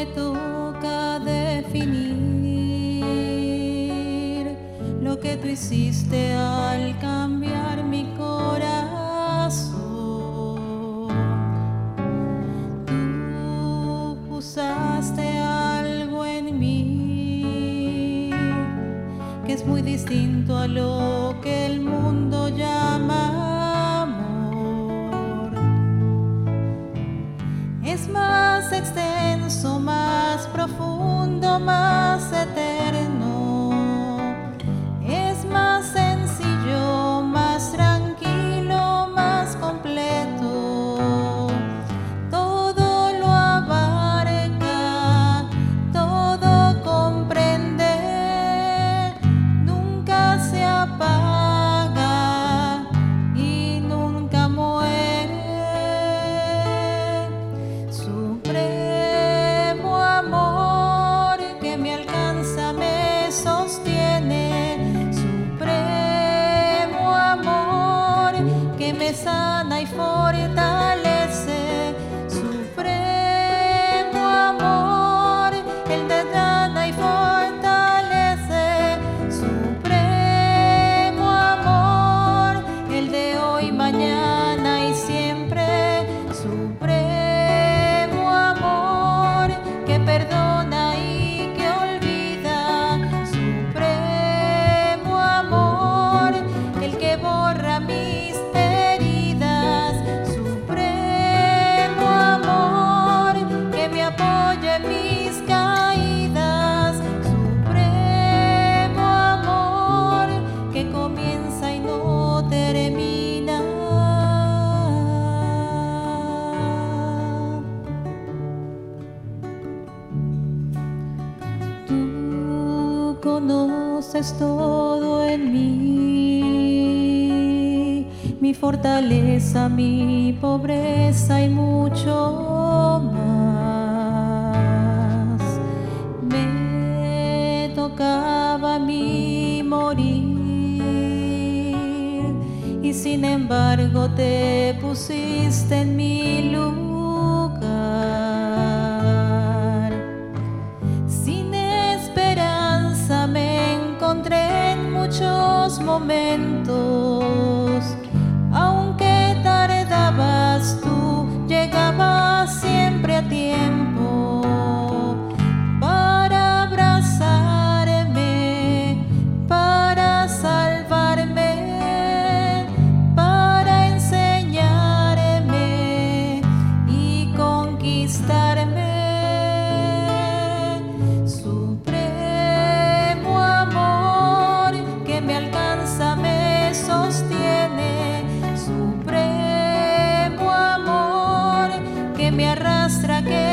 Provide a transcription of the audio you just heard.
me toca definir lo que tú hiciste al cambiar mi corazón. Tú usaste algo en mí que es muy distinto a lo que el mundo llama amor. Es más extenso, más profundo, más eterno. Es más sencillo, más tranquilo, más completo. Todo lo abarca, todo comprende. Nunca se apaga y nunca muere. Supremo amor que me alcanza, me sostiene. Supremo amor que me sana y fortalece. Supremo amor, el de sana y fortalece. Supremo amor, el de hoy, mañana y siempre. Supremo amor que perdona y que olvida. Supremo amor, el que borra mis heridas. Supremo amor que me apoya en mis caídas. Supremo amor que comienza y no termina. Tú conoces todo en mí, mi fortaleza, mi pobreza y mucho más. Me tocaba a mí morir y sin embargo te pusiste en mi lugar. Sin esperanza me encontré en muchos momentos. Aunque tardabas, tú llegabas siempre a tiempo para abrazarme, para salvarme, para enseñarme y conquistarme. Supremo amor que me alcanza, me sostiene. Supremo amor que me arrastra, que